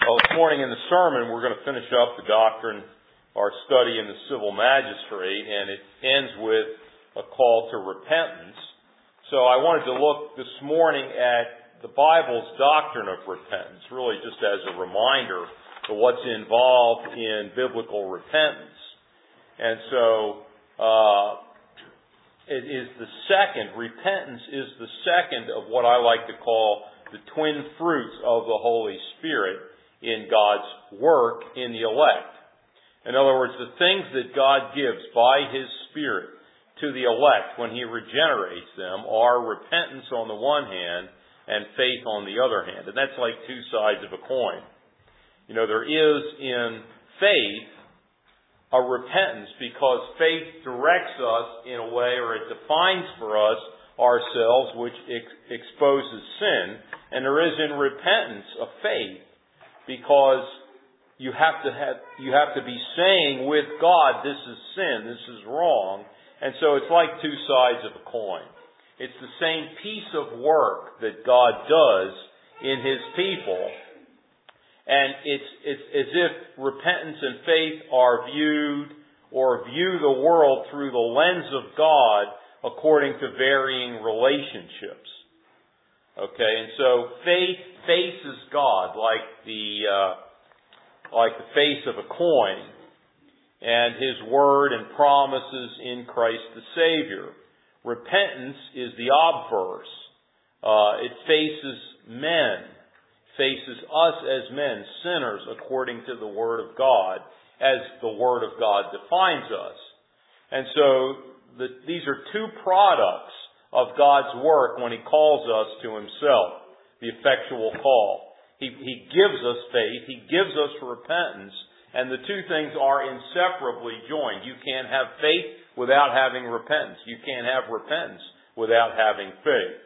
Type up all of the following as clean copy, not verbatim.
Well, this morning in the sermon, we're going to finish up the doctrine, our study in the civil magistrate, and it ends with a call to repentance. So I wanted to look this morning at the Bible's doctrine of repentance, really just as a reminder of what's involved in biblical repentance. And so, repentance is the second of what I like to call the twin fruits of the Holy Spirit in God's work in the elect. In other words, the things that God gives by His Spirit to the elect when He regenerates them are repentance on the one hand and faith on the other hand. And that's like two sides of a coin. You know, there is in faith a repentance because faith directs us in a way, or it defines for us ourselves, which exposes sin. And there is in repentance a faith because you have to be saying with God, this is sin, this is wrong. And so it's like two sides of a coin. It's the same piece of work that God does in His people. And it's as if repentance and faith are view the world through the lens of God according to varying relationships. Okay, and so faith faces God like the face of a coin, and His Word and promises in Christ the Savior. Repentance is the obverse. It faces men, faces us as men, sinners, according to the Word of God, as the Word of God defines us. And so these are two products of God's work when He calls us to Himself, the effectual call. He gives us faith, He gives us repentance, and the two things are inseparably joined. You can't have faith without having repentance. You can't have repentance without having faith.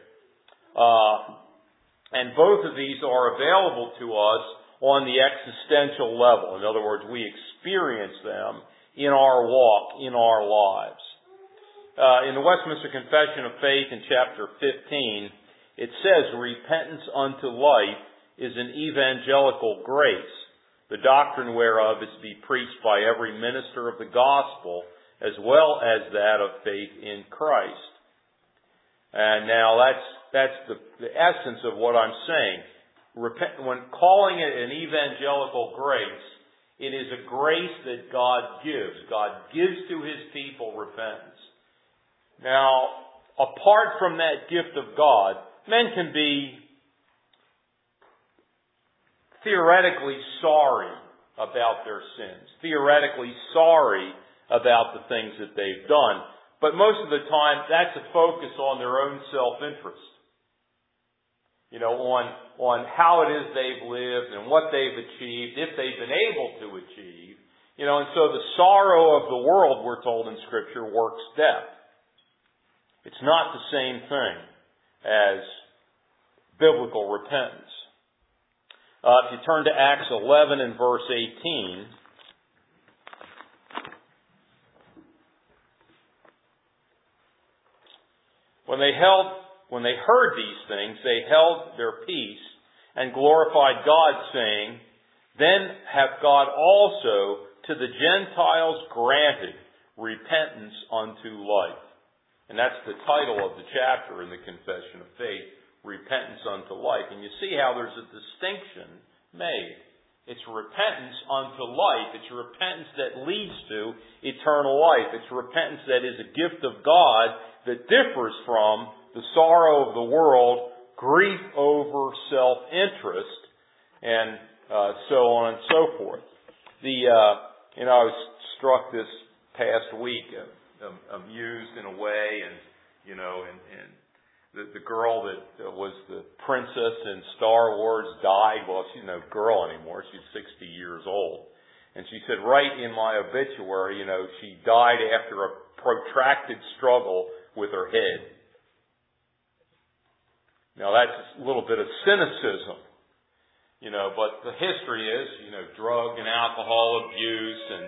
And both of these are available to us on the existential level. In other words, we experience them in our walk, in our lives. In the Westminster Confession of Faith in chapter 15, it says, repentance unto life is an evangelical grace, the doctrine whereof is to be preached by every minister of the gospel, as well as that of faith in Christ. And now that's the essence of what I'm saying. When calling it an evangelical grace, it is a grace that God gives. God gives to His people repentance. Now, apart from that gift of God, men can be theoretically sorry about their sins, theoretically sorry about the things that they've done. But most of the time, that's a focus on their own self-interest. You know, on how it is they've lived and what they've achieved, if they've been able to achieve. You know, and so the sorrow of the world, we're told in Scripture, works death. It's not the same thing as biblical repentance. If you turn to Acts 11 and verse 18, when they heard these things, they held their peace and glorified God, saying, then hath God also to the Gentiles granted repentance unto life. And that's the title of the chapter in the Confession of Faith, repentance unto life. And you see how there's a distinction made. It's repentance unto life. It's repentance that leads to eternal life. It's repentance that is a gift of God that differs from the sorrow of the world, grief over self-interest, and so on and so forth. I was struck this past week, amused in a way, and the girl that was the princess in Star Wars died. Well, she's no girl anymore. She's 60 years old. And she said, right in my obituary, she died after a protracted struggle with her head. Now that's a little bit of cynicism, but the history is, drug and alcohol abuse and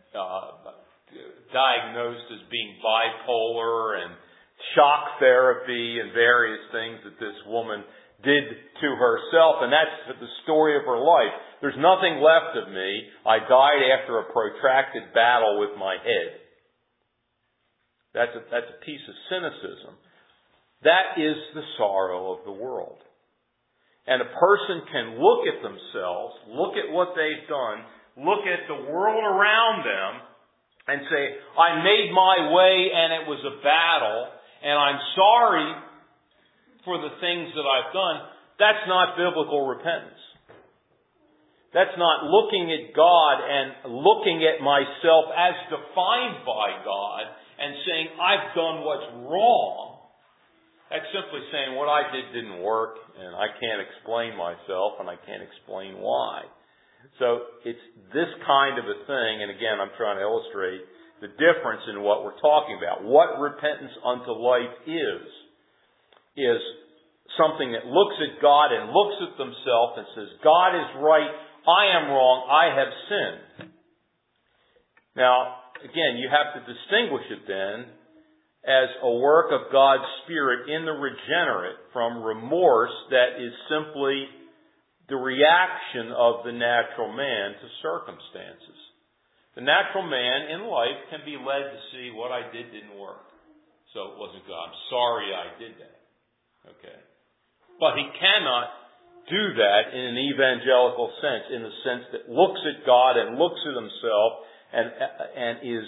diagnosed as being bipolar and shock therapy and various things that this woman did to herself, and that's the story of her life. There's nothing left of me. I died after a protracted battle with my head. That's a piece of cynicism. That is the sorrow of the world. And a person can look at themselves, look at what they've done, look at the world around them, and say, I made my way and it was a battle, and I'm sorry for the things that I've done. That's not biblical repentance. That's not looking at God and looking at myself as defined by God and saying, I've done what's wrong. That's simply saying what I did didn't work and I can't explain myself and I can't explain why. So it's this kind of a thing, and again, I'm trying to illustrate the difference in what we're talking about. What repentance unto life is something that looks at God and looks at themselves and says, God is right, I am wrong, I have sinned. Now, again, you have to distinguish it then as a work of God's Spirit in the regenerate from remorse that is simply the reaction of the natural man to circumstances. The natural man in life can be led to see what I did didn't work. So it wasn't God. I'm sorry I did that. Okay. But he cannot do that in an evangelical sense, in the sense that looks at God and looks at himself and is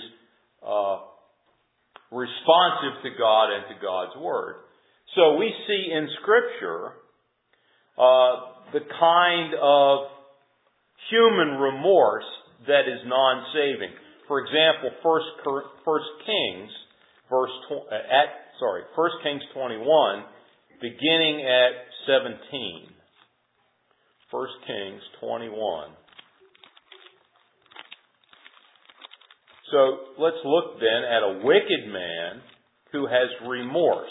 responsive to God and to God's Word. So we see in Scripture the kind of human remorse that is non-saving. For example, 1 Kings 21, beginning at 17. 1 Kings 21. So let's look then at a wicked man who has remorse.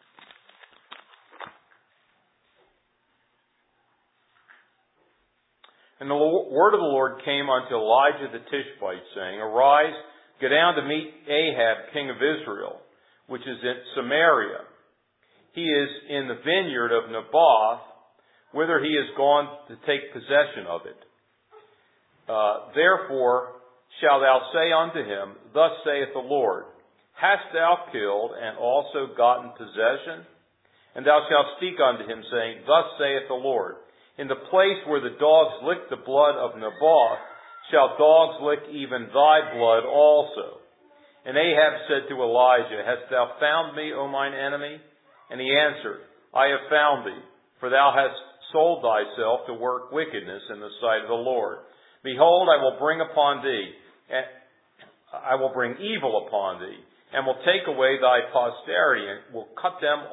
And the word of the Lord came unto Elijah the Tishbite, saying, Arise, go down to meet Ahab, king of Israel, which is in Samaria. He is in the vineyard of Naboth, whither he is gone to take possession of it. Therefore shalt thou say unto him, Thus saith the Lord, Hast thou killed and also gotten possession? And thou shalt speak unto him, saying, Thus saith the Lord, In the place where the dogs licked the blood of Naboth, shall dogs lick even thy blood also. And Ahab said to Elijah, Hast thou found me, O mine enemy? And he answered, I have found thee, for thou hast sold thyself to work wickedness in the sight of the Lord. Behold, I will bring upon thee, and I will bring evil upon thee, and will take away thy posterity, and will cut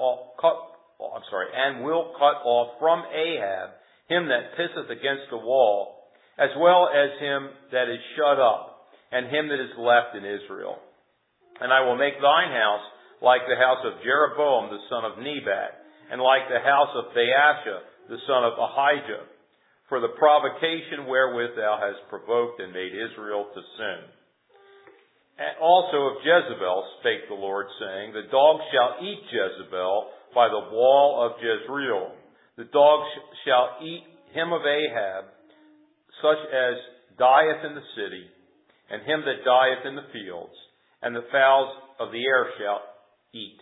off from Ahab him that pisseth against the wall, as well as him that is shut up, and him that is left in Israel. And I will make thine house like the house of Jeroboam the son of Nebat, and like the house of Baasha the son of Ahijah, for the provocation wherewith thou hast provoked and made Israel to sin. And also of Jezebel spake the Lord, saying, The dogs shall eat Jezebel by the wall of Jezreel. The dogs shall eat him of Ahab, such as dieth in the city, and him that dieth in the fields, and the fowls of the air shall eat.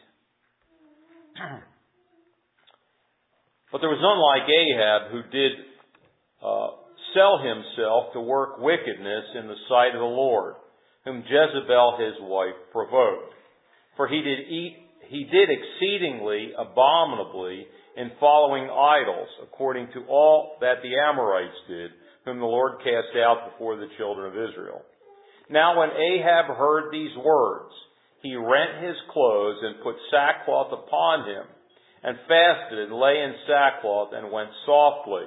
But there was none like Ahab, who did sell himself to work wickedness in the sight of the Lord, whom Jezebel his wife provoked. For he did exceedingly abominably in following idols, according to all that the Amorites did, whom the Lord cast out before the children of Israel. Now when Ahab heard these words, he rent his clothes and put sackcloth upon him, and fasted and lay in sackcloth and went softly.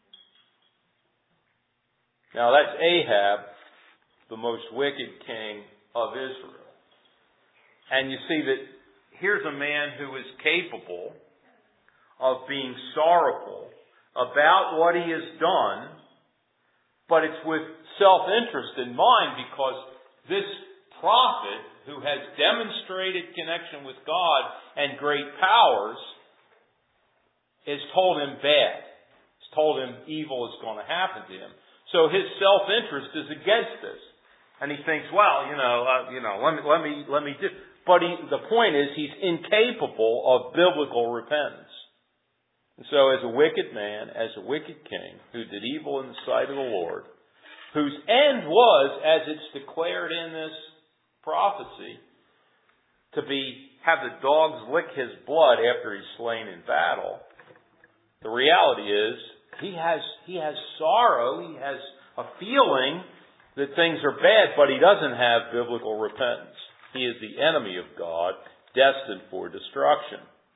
Now that's Ahab, the most wicked king of Israel. And you see that here's a man who is capable of being sorrowful about what he has done, but it's with self-interest in mind, because this prophet who has demonstrated connection with God and great powers has told him bad. It's told him evil is going to happen to him. So his self-interest is against this. And he thinks, well, let me do. But the point is, he's incapable of biblical repentance. And so as a wicked man, as a wicked king, who did evil in the sight of the Lord, whose end was, as it's declared in this prophecy, to have the dogs lick his blood after he's slain in battle. The reality is, he has sorrow, he has a feeling that things are bad, but he doesn't have biblical repentance. He is the enemy of God, destined for destruction.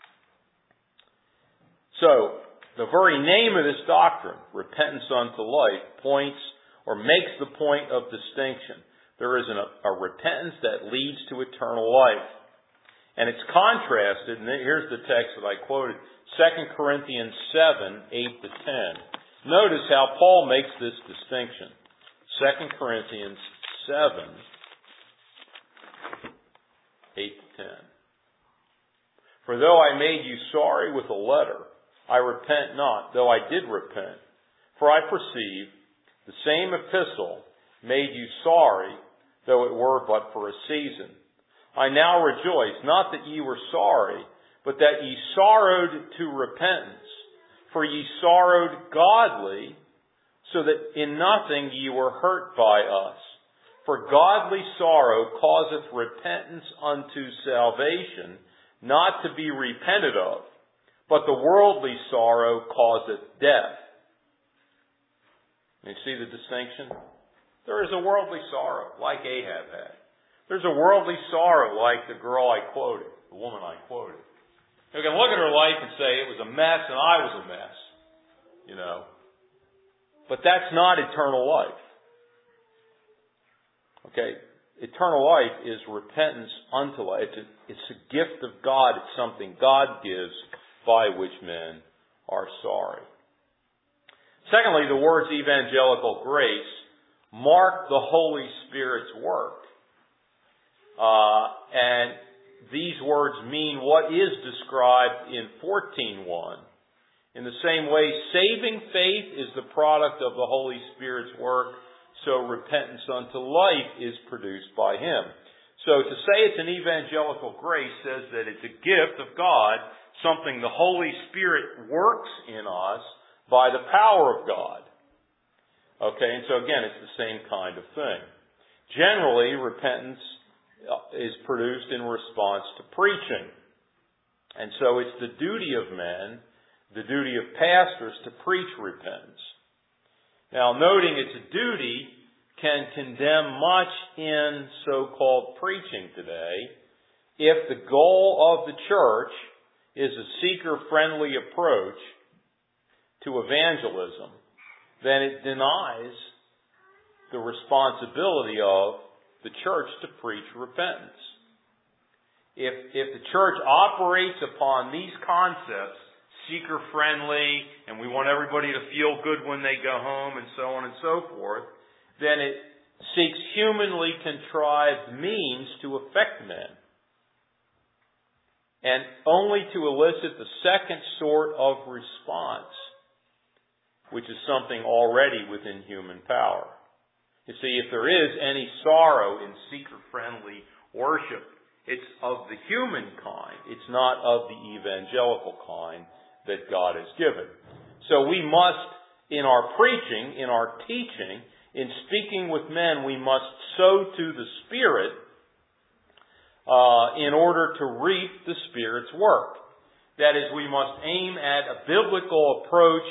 So, the very name of this doctrine, repentance unto life, points or makes the point of distinction. There is a repentance that leads to eternal life. And it's contrasted, and here's the text that I quoted, 2 Corinthians 7, 8 to 10. Notice how Paul makes this distinction. 2 Corinthians 7, 8 to 10. For though I made you sorry with a letter, I repent not, though I did repent. For I perceive the same epistle made you sorry, though it were but for a season. I now rejoice, not that ye were sorry, but that ye sorrowed to repentance. For ye sorrowed godly, so that in nothing ye were hurt by us. For godly sorrow causeth repentance unto salvation, not to be repented of, but the worldly sorrow causeth death. You see the distinction? There is a worldly sorrow, like Ahab had. There's a worldly sorrow like the girl I quoted, the woman I quoted. You can look at her life and say it was a mess and I was a mess. But that's not eternal life. Okay? Eternal life is repentance unto life. It's a gift of God. It's something God gives by which men are sorry. Secondly, the words evangelical grace mark the Holy Spirit's work. And these words mean what is described in 14:1. In the same way, saving faith is the product of the Holy Spirit's work, so repentance unto life is produced by Him. So to say it's an evangelical grace says that it's a gift of God, something the Holy Spirit works in us by the power of God. Okay, and so again, it's the same kind of thing. Generally, repentance is produced in response to preaching. And so it's the duty of men, the duty of pastors, to preach repentance. Now, noting it's a duty can condemn much in so-called preaching today if the goal of the church is a seeker-friendly approach to evangelism, then it denies the responsibility of the church to preach repentance. If the church operates upon these concepts, seeker-friendly, and we want everybody to feel good when they go home, and so on and so forth, then it seeks humanly contrived means to affect men, and only to elicit the second sort of response, which is something already within human power. You see, if there is any sorrow in seeker-friendly worship, it's of the human kind. It's not of the evangelical kind that God has given. So we must, in our preaching, in our teaching, in speaking with men, we must sow to the Spirit in order to reap the Spirit's work. That is, we must aim at a biblical approach,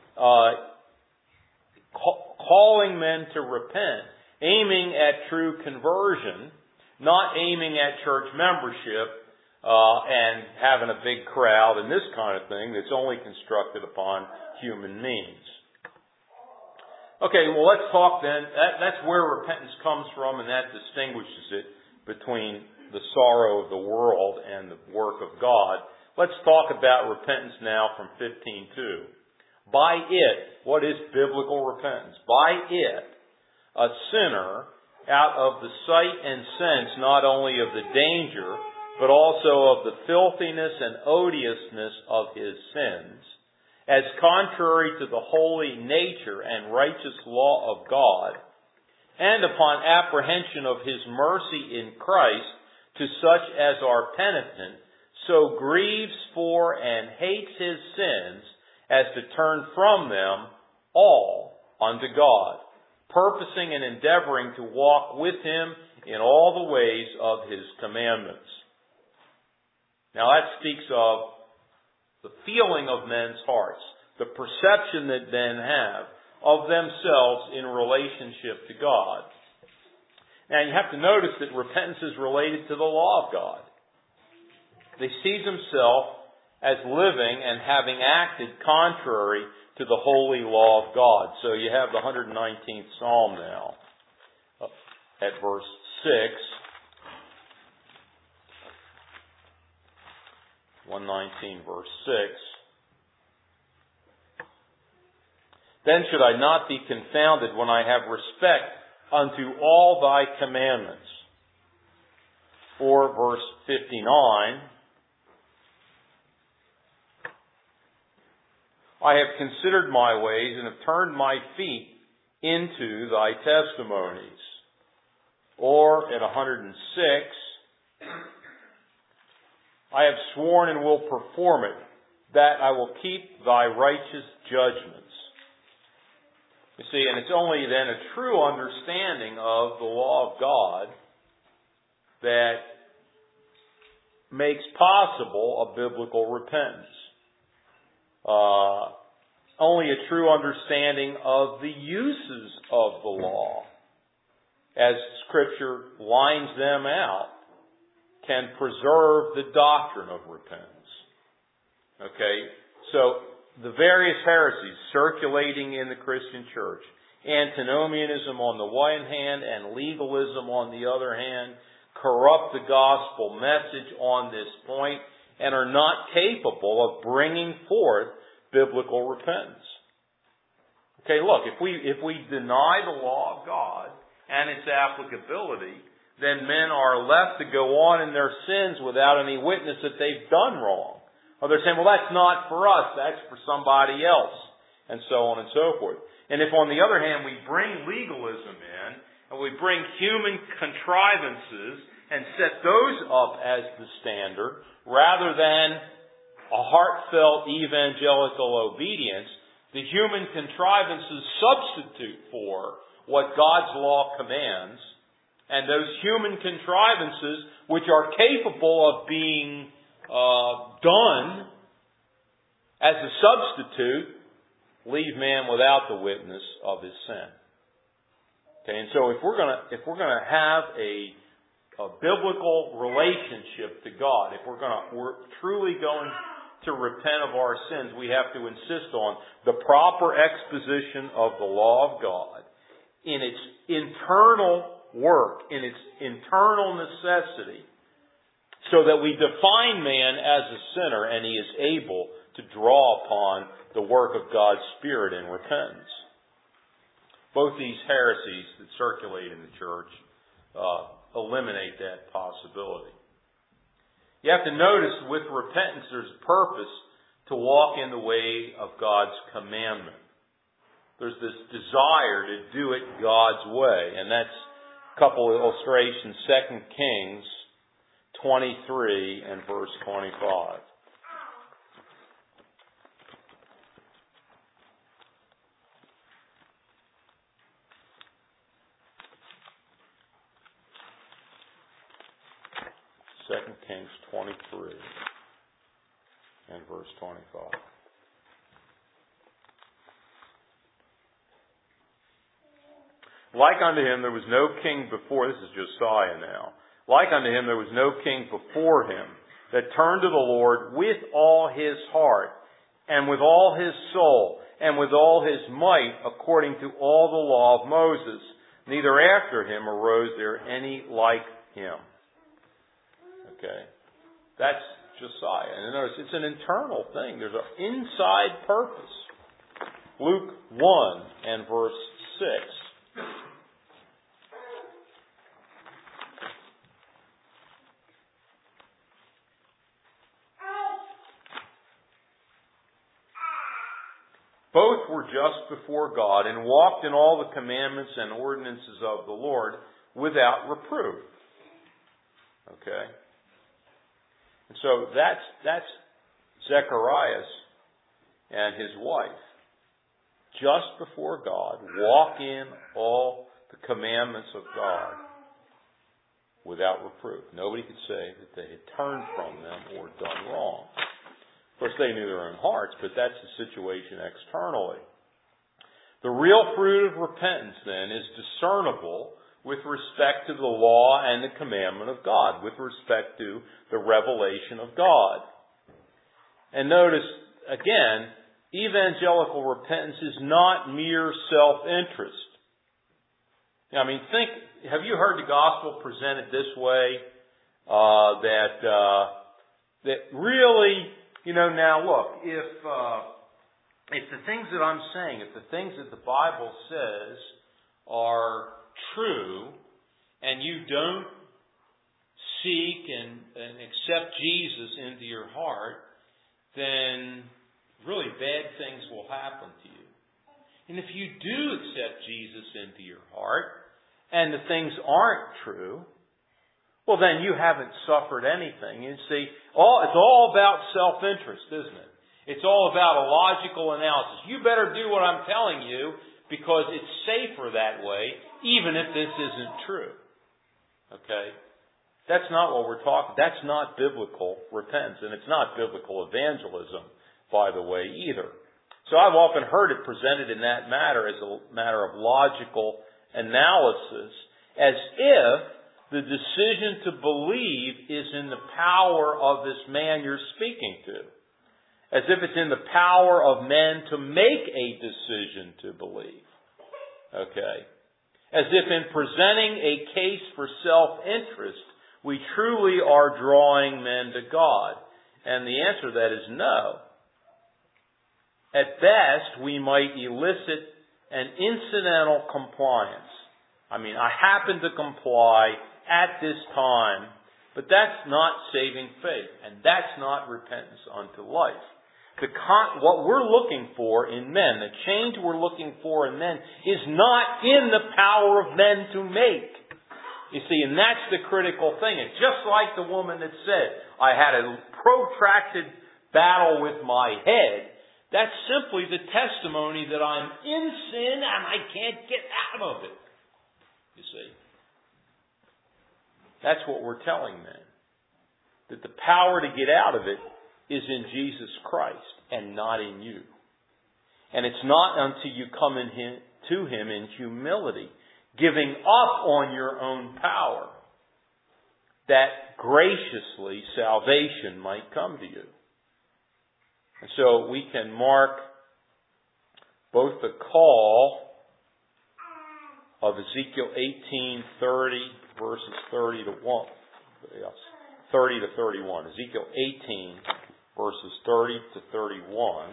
calling men to repent, aiming at true conversion, not aiming at church membership and having a big crowd and this kind of thing that's only constructed upon human means. Okay, well, let's talk then. That's where repentance comes from, and that distinguishes it between the sorrow of the world and the work of God. Let's talk about repentance now from 15:2. By it, what is biblical repentance? By it, a sinner, out of the sight and sense not only of the danger, but also of the filthiness and odiousness of his sins, as contrary to the holy nature and righteous law of God, and upon apprehension of His mercy in Christ to such as are penitent, so grieves for and hates his sins as to turn from them all unto God, purposing and endeavoring to walk with Him in all the ways of His commandments. Now that speaks of the feeling of men's hearts, the perception that men have of themselves in relationship to God. Now you have to notice that repentance is related to the law of God. They sees himself as living and having acted contrary to the holy law of God. So you have the 119th Psalm now at verse 6. 119 verse 6. Then should I not be confounded when I have respect unto all thy commandments. Or verse 59. I have considered my ways and have turned my feet into thy testimonies. Or at 106, I have sworn and will perform it, that I will keep thy righteous judgments. You see, and it's only then a true understanding of the law of God that makes possible a biblical repentance. Only a true understanding of the uses of the law, as Scripture lines them out, can preserve the doctrine of repentance. Okay? So, the various heresies circulating in the Christian church, antinomianism on the one hand and legalism on the other hand, corrupt the gospel message on this point and are not capable of bringing forth biblical repentance. Okay, look, if we deny the law of God and its applicability, then men are left to go on in their sins without any witness that they've done wrong. Or they're saying, well, that's not for us, that's for somebody else, and so on and so forth. And if, on the other hand, we bring legalism in, and we bring human contrivances and set those up as the standard, rather than a heartfelt evangelical obedience, the human contrivances substitute for what God's law commands, and those human contrivances, which are capable of being done as a substitute, leave man without the witness of his sin. Okay, and so if we're gonna have a biblical relationship to God, if we're truly going to repent of our sins, we have to insist on the proper exposition of the law of God in its internal work, in its internal necessity, so that we define man as a sinner and he is able to draw upon the work of God's Spirit in repentance. Both these heresies that circulate in the church eliminate that possibility. You have to notice with repentance there's a purpose to walk in the way of God's commandment. There's this desire to do it God's way. And that's a couple of illustrations. 2 Kings 23 and verse 25. Kings 23 and verse 25. Like unto him there was no king before, this is Josiah now. Like unto him there was no king before him that turned to the Lord with all his heart and with all his soul and with all his might according to all the law of Moses. Neither after him arose there any like him. Okay. That's Josiah. And notice, it's an internal thing. There's an inside purpose. Luke 1 and verse 6. were just before God and walked in all the commandments and ordinances of the Lord without reproof. Okay? And so that's Zechariah and his wife. Just before God, walk in all the commandments of God without reproof. Nobody could say that they had turned from them or done wrong. Of course, they knew their own hearts, but that's the situation externally. The real fruit of repentance, then, is discernible with respect to the law and the commandment of God, with respect to the revelation of God. And notice, again, evangelical repentance is not mere self-interest. I mean, have you heard the gospel presented this way? That really, now look, if the things that I'm saying, if the things that the Bible says are true, and you don't seek and accept Jesus into your heart, then really bad things will happen to you. And if you do accept Jesus into your heart, and the things aren't true, well then you haven't suffered anything. You see, it's all about self-interest, isn't it? It's all about a logical analysis. You better do what I'm telling you because it's safer that way, even if this isn't true. Okay? That's not what we're talking. That's not biblical repentance, and it's not biblical evangelism, by the way, either. So I've often heard it presented in that matter as a matter of logical analysis, as if the decision to believe is in the power of this man you're speaking to. As if it's in the power of men to make a decision to believe. Okay? As if in presenting a case for self-interest, we truly are drawing men to God. And the answer to that is no. At best, we might elicit an incidental compliance. I mean, I happen to comply at this time, but that's not saving faith, and that's not repentance unto life. What we're looking for in men, the change we're looking for in men, is not in the power of men to make. You see, and that's the critical thing. It's just like the woman that said, I had a protracted battle with my head. That's simply the testimony that I'm in sin and I can't get out of it. You see? That's what we're telling men. That the power to get out of it is in Jesus Christ and not in you. And it's not until you come to Him in humility, giving up on your own power, that graciously salvation might come to you. And so we can mark both the call of Ezekiel 18:30 verses 30 to 1. Yes, 30 to 31. Ezekiel 18 verses 30 to 31.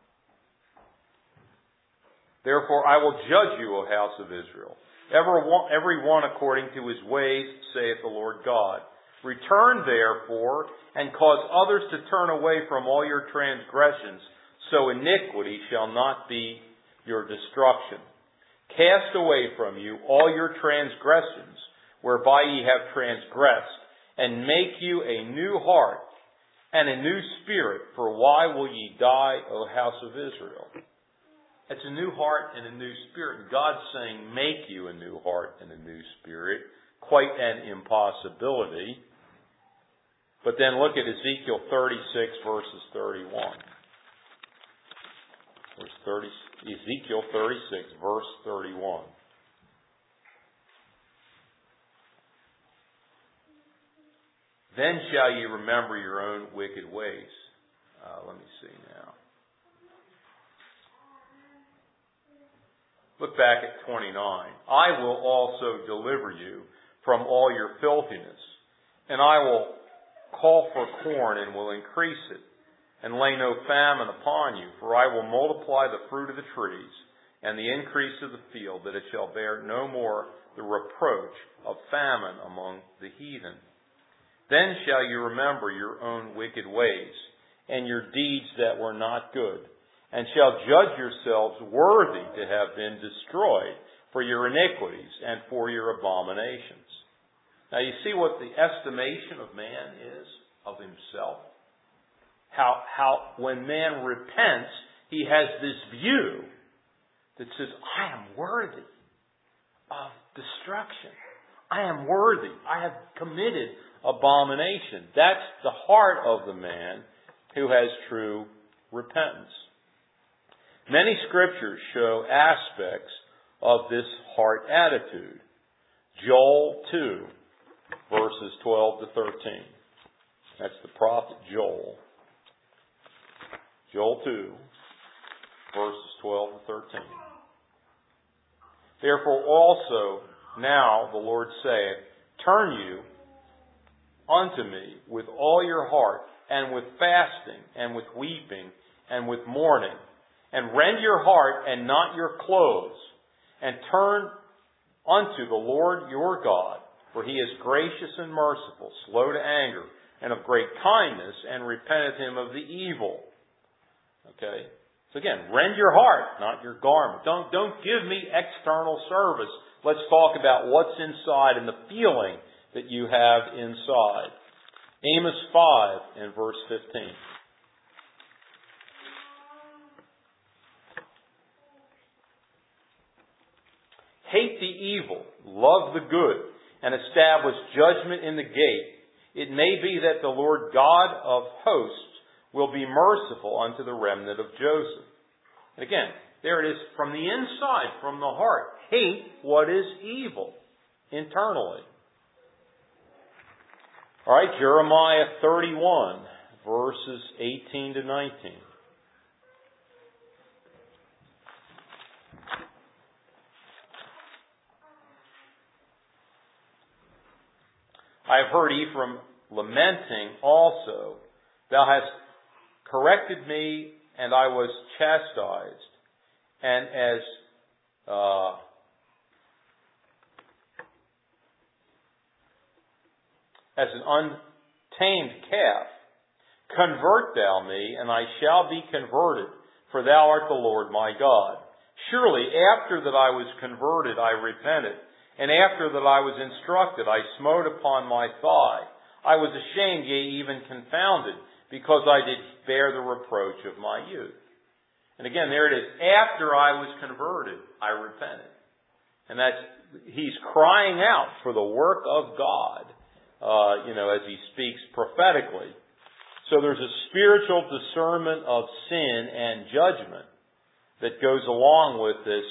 Therefore I will judge you, O house of Israel, every one according to his ways, saith the Lord God. Return therefore, and cause others to turn away from all your transgressions, so iniquity shall not be your destruction. Cast away from you all your transgressions, whereby ye have transgressed, and make you a new heart and a new spirit, for why will ye die, O house of Israel? It's a new heart and a new spirit. And God's saying, make you a new heart and a new spirit. Quite an impossibility. But then look at Ezekiel 36 verses 31. Ezekiel 36 verse 31. Then shall ye remember your own wicked ways. Let me see now. Look back at 29. I will also deliver you from all your filthiness, and I will call for corn and will increase it, and lay no famine upon you, for I will multiply the fruit of the trees and the increase of the field, that it shall bear no more the reproach of famine among the heathen. Then shall you remember your own wicked ways, and your deeds that were not good, and shall judge yourselves worthy to have been destroyed for your iniquities and for your abominations. Now you see what the estimation of man is of himself. How when man repents, he has this view that says, I am worthy of destruction. I am worthy. I have committed abomination. That's the heart of the man who has true repentance. Many scriptures show aspects of this heart attitude. Joel 2, verses 12 to 13. That's the prophet Joel. Joel 2, verses 12 to 13. Therefore also now the Lord saith, turn you unto me with all your heart, and with fasting, and with weeping, and with mourning, and rend your heart and not your clothes, and turn unto the Lord your God, for he is gracious and merciful, slow to anger, and of great kindness, and repenteth him of the evil. Okay? So again, rend your heart, not your garment. Don't give me external service. Let's talk about what's inside and the feeling that you have inside. Amos 5 and verse 15. Hate the evil, love the good, and establish judgment in the gate. It may be that the Lord God of hosts will be merciful unto the remnant of Joseph. And again, there it is from the inside, from the heart. Hate what is evil internally. All right, Jeremiah 31, verses 18 to 19. I have heard Ephraim lamenting also. Thou hast corrected me, and I was chastised. And as an untamed calf, convert thou me, and I shall be converted, for thou art the Lord my God. Surely after that I was converted, I repented, and after that I was instructed, I smote upon my thigh. I was ashamed, yea, even confounded, because I did bear the reproach of my youth. And again, there it is. After I was converted, I repented. And he's crying out for the work of God, as he speaks prophetically. So there's a spiritual discernment of sin and judgment that goes along with this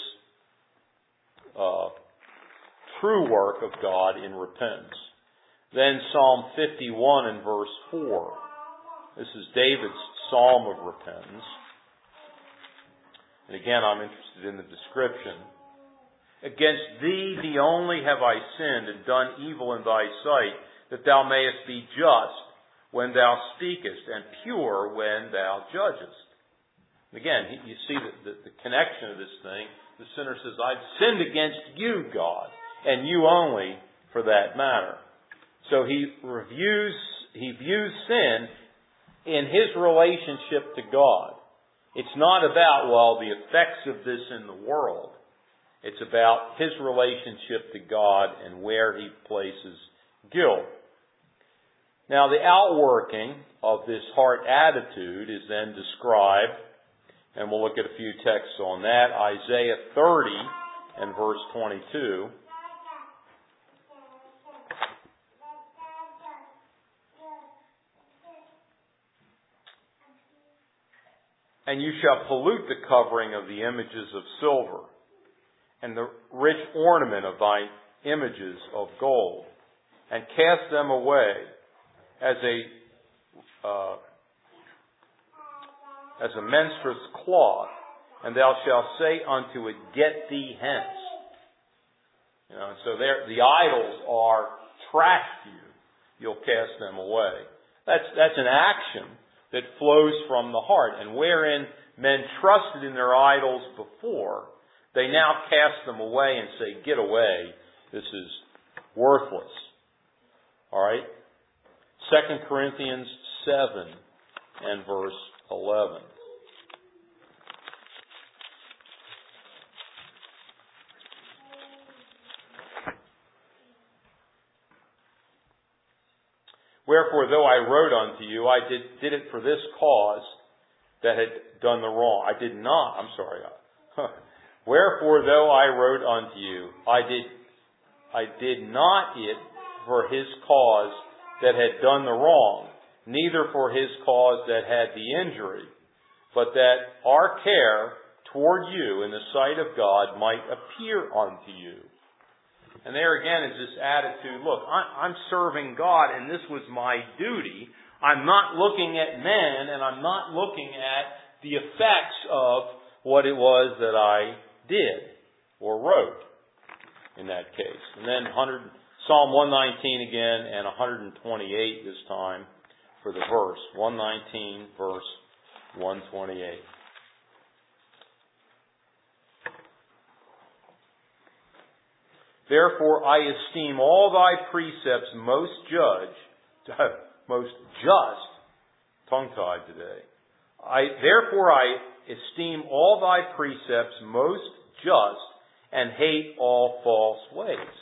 true work of God in repentance. Then Psalm 51 and verse 4. This is David's psalm of repentance. And again, I'm interested in the description. Against thee only have I sinned and done evil in thy sight, that thou mayest be just when thou speakest, and pure when thou judgest. And again, you see the connection of this thing. The sinner says, I've sinned against you, God, and you only for that matter. So he views sin in his relationship to God. It's not about, the effects of this in the world. It's about his relationship to God and where he places guilt. Now, the outworking of this heart attitude is then described, and we'll look at a few texts on that. Isaiah 30 and verse 22. And you shall pollute the covering of the images of silver, and the rich ornament of thy images of gold, and cast them away as a menstruous cloth, and thou shalt say unto it, get thee hence. So there, the idols are trash to you. You'll cast them away. That's an action that flows from the heart. And wherein men trusted in their idols before, they now cast them away and say, get away. This is worthless. All right? 2 Corinthians 7 and verse 11. Wherefore, though I wrote unto you, I did it for this cause, that had done the wrong. I did not. I'm sorry. Wherefore, though I wrote unto you, I did not it for his cause that had done the wrong, neither for his cause that had the injury, but that our care toward you in the sight of God might appear unto you. And there again is this attitude, look, I'm serving God and this was my duty. I'm not looking at men and I'm not looking at the effects of what it was that I did or wrote in that case. And then Psalm 119 again and 128 this time for the verse. 119 verse 128. Therefore I esteem all thy precepts most just, tongue-tied today. Therefore I esteem all thy precepts most just and hate all false ways.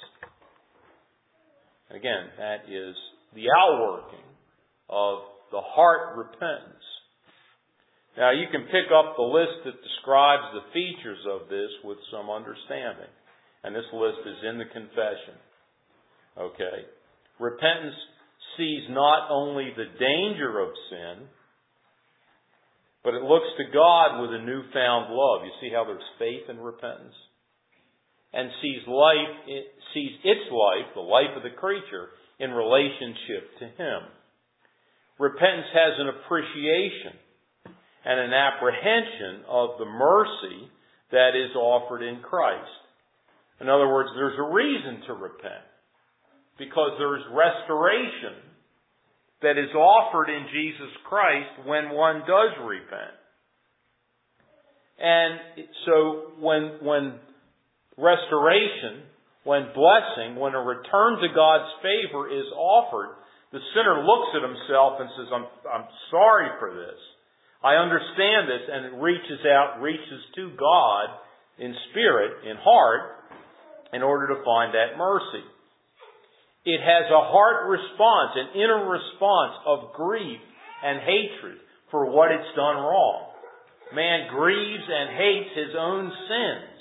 Again, that is the outworking of the heart repentance. Now you can pick up the list that describes the features of this with some understanding. And this list is in the confession. Okay. Repentance sees not only the danger of sin, but it looks to God with a newfound love. You see how there's faith in repentance? And sees its life, the life of the creature, in relationship to Him. Repentance has an appreciation and an apprehension of the mercy that is offered in Christ. In other words, there's a reason to repent. Because there's restoration that is offered in Jesus Christ when one does repent. And so when restoration, when blessing, when a return to God's favor is offered, the sinner looks at himself and says, I'm sorry for this. I understand this, and it reaches to God in spirit, in heart, in order to find that mercy. It has a heart response, an inner response of grief and hatred for what it's done wrong. Man grieves and hates his own sins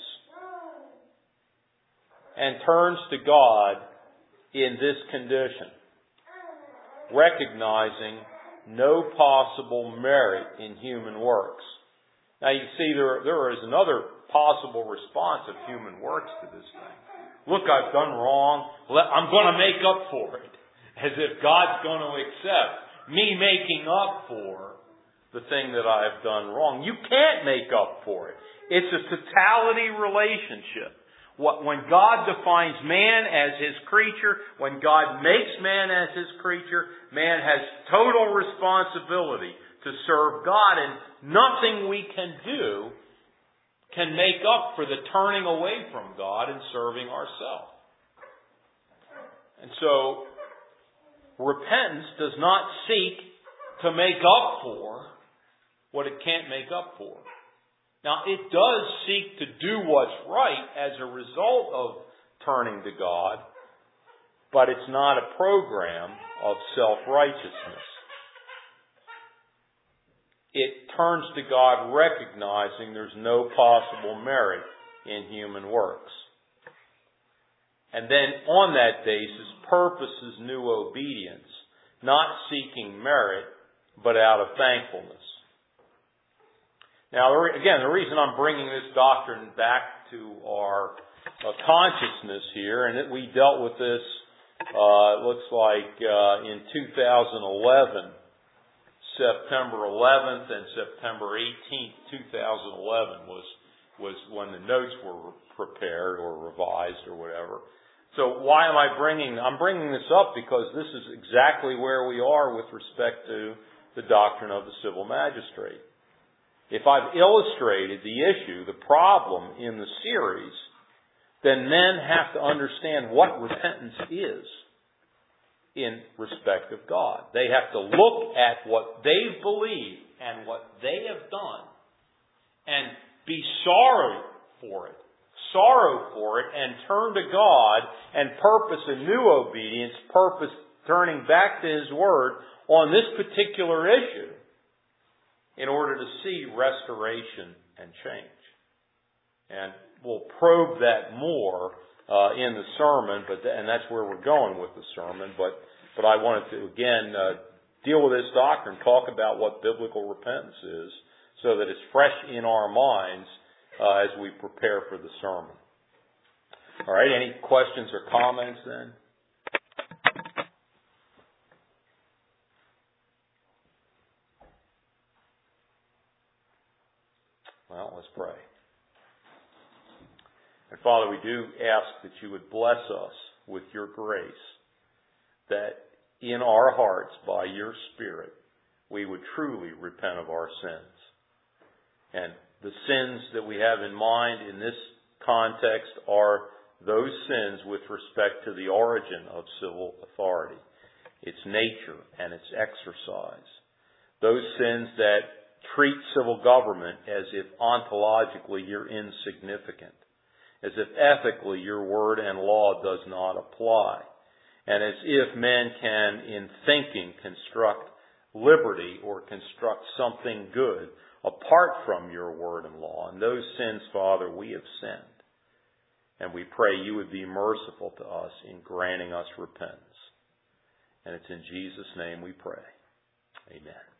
and turns to God in this condition, recognizing no possible merit in human works. Now you see there is another possible response of human works to this thing. Look, I've done wrong. I'm going to make up for it. As if God's going to accept me making up for the thing that I've done wrong. You can't make up for it. It's a totality relationship. When God defines man as His creature, when God makes man as His creature, man has total responsibility to serve God, and nothing we can do can make up for the turning away from God and serving ourselves. And so, repentance does not seek to make up for what it can't make up for. Now, it does seek to do what's right as a result of turning to God, but it's not a program of self-righteousness. It turns to God recognizing there's no possible merit in human works. And then on that basis, purposes new obedience, not seeking merit, but out of thankfulness. Now, again, the reason I'm bringing this doctrine back to our consciousness here, and that we dealt with this, it looks like in 2011, September 11th and September 18th, 2011 was when the notes were prepared or revised or whatever. So why am I'm bringing this up because this is exactly where we are with respect to the doctrine of the civil magistrate. If I've illustrated the issue, the problem in the series, then men have to understand what repentance is in respect of God. They have to look at what they believe and what they have done and be sorry for it, and turn to God and purpose a new obedience, purpose turning back to His Word on this particular issue in order to see restoration and change. And we'll probe that more in the sermon, and that's where we're going with the sermon. But I wanted to, again, deal with this doctrine, talk about what biblical repentance is, so that it's fresh in our minds as we prepare for the sermon. All right, any questions or comments then? Well, let's pray. And Father, we do ask that you would bless us with your grace, that in our hearts, by your Spirit, we would truly repent of our sins. And the sins that we have in mind in this context are those sins with respect to the origin of civil authority, its nature and its exercise. Those sins that treat civil government as if ontologically you're insignificant, as if ethically your word and law does not apply, and as if men can, in thinking, construct liberty or construct something good apart from your word and law. And those sins, Father, we have sinned. And we pray you would be merciful to us in granting us repentance. And it's in Jesus' name we pray. Amen.